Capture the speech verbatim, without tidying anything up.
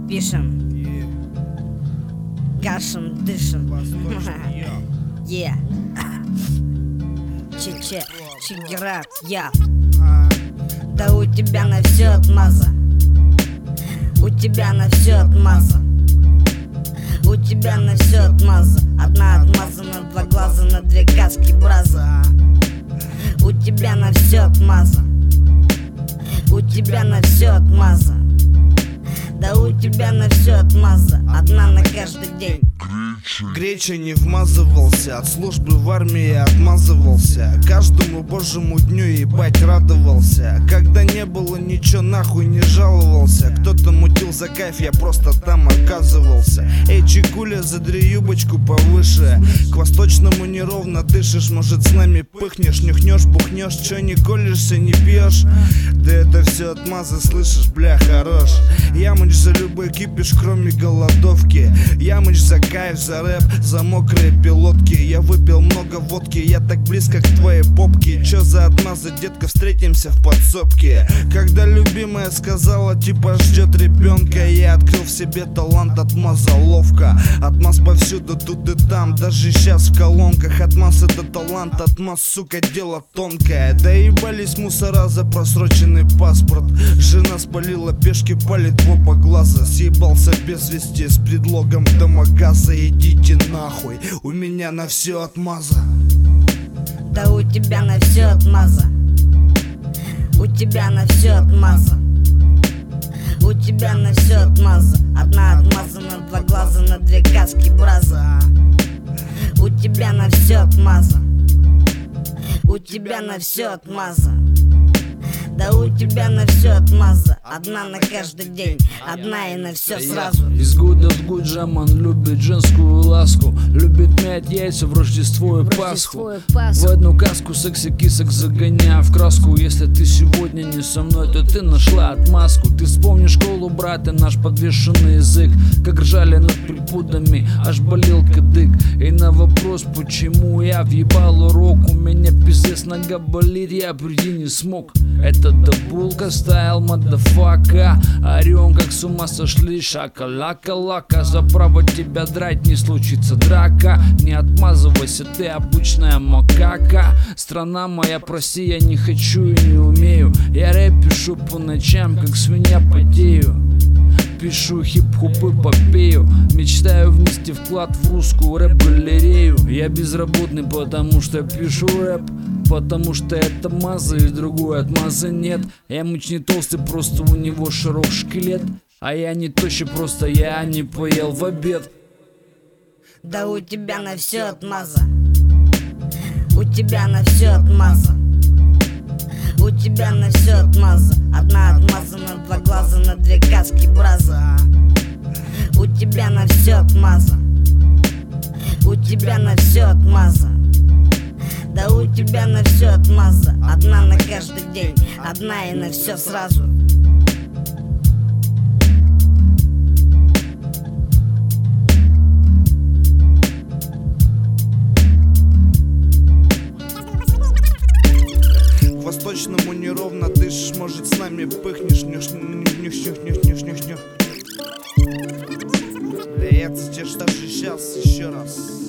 пишем, кашем, дышим. Е. Че-че, чигерак, я. Да у тебя на все отмаза. У тебя на все отмаза. У тебя на все отмаза. Одна отмаза на два глаза, на две каски браза. У тебя на все отмаза. У тебя на все отмаза. Да у тебя на все отмаза. Одна на каждый день. Греча не вмазывался, от службы в армии отмазывался. Каждому божьему дню ебать радовался. Когда не было ничего, нахуй не жаловался. Кто-то мутил за кайф, я просто там оказывался. Эй, чекуля, задри юбочку повыше. К восточному неровно дышишь, может с нами пыхнешь. Нюхнешь, бухнешь, чё не колешься, не пьешь. Да это все отмазы, слышишь, бля, хорош. Ямыч за любой кипиш, кроме голодовки. Ямыч за кайф, за рэп, за мокрые пилотки. Я выпил много водки, я так близко к твоей попке. Чё за отмазы, детка, встретимся в подсобке. Когда любимая сказала, типа ждет ребенка, я открыл в себе талант отмаза ловко. Отмаз повсюду, тут и там, даже сейчас в колонках. Отмаз это талант, отмаз, сука, дело тонкое. Да ебались мусора за просроченный паспорт. Жена спалила пешки, палит в оба глаза. Съебался без вести с предлогом домогаза. Идите нахуй, у меня на все отмаза. Да у тебя на все отмаза. У тебя на все отмаза. У тебя на все отмаза. Одна отмаза на два глаза, на две каски браза. У тебя на все отмаза. У тебя на все отмаза. Да у тебя на все отмаза. Одна на каждый день, одна и на все сразу. Из года в год Жаман любит женскую ласку. Любит мять яйца в Рождество и Пасху. В одну каску секси-кисок загоняя в краску. Если ты сегодня не со мной, то ты нашла отмазку. Ты вспомни школу, брат, и наш подвешенный язык. Как ржали над припудами, аж болел кадык. И на вопрос, почему я въебал урок, у меня пиздец нога болит, я прийти не смог. Это дабулка стайл, мадафака. Орем, как с ума сошли, шакалака-лака. За право тебя драть не случится драка. Не отмазывайся, ты обычная макака. Страна моя, прости, я не хочу и не умею. Я рэп пишу по ночам, как свинья потею. Пишу хип-хоп эпопею. Мечтаю внести вклад в русскую рэп-галерею. Я безработный, потому что пишу рэп. Потому что это маза и другой отмазы нет. Я мыч не толстый, просто у него широк шкелет. А я не тощий, просто я не поел в обед. Да у тебя на все отмаза. У тебя на все отмаза. У тебя на все отмаза. Одна отмаза на два глаза, на две каски браза. У тебя на все отмаза. У тебя на все отмаза. Да у тебя на все отмаза. Одна на каждый день, одна и на все сразу. К восточному неровно дышишь, может с нами пыхнешь. Нюш, нюш, нюш, нюш, нюш, нюш, нюш. Бля, я тебе даже сейчас еще раз.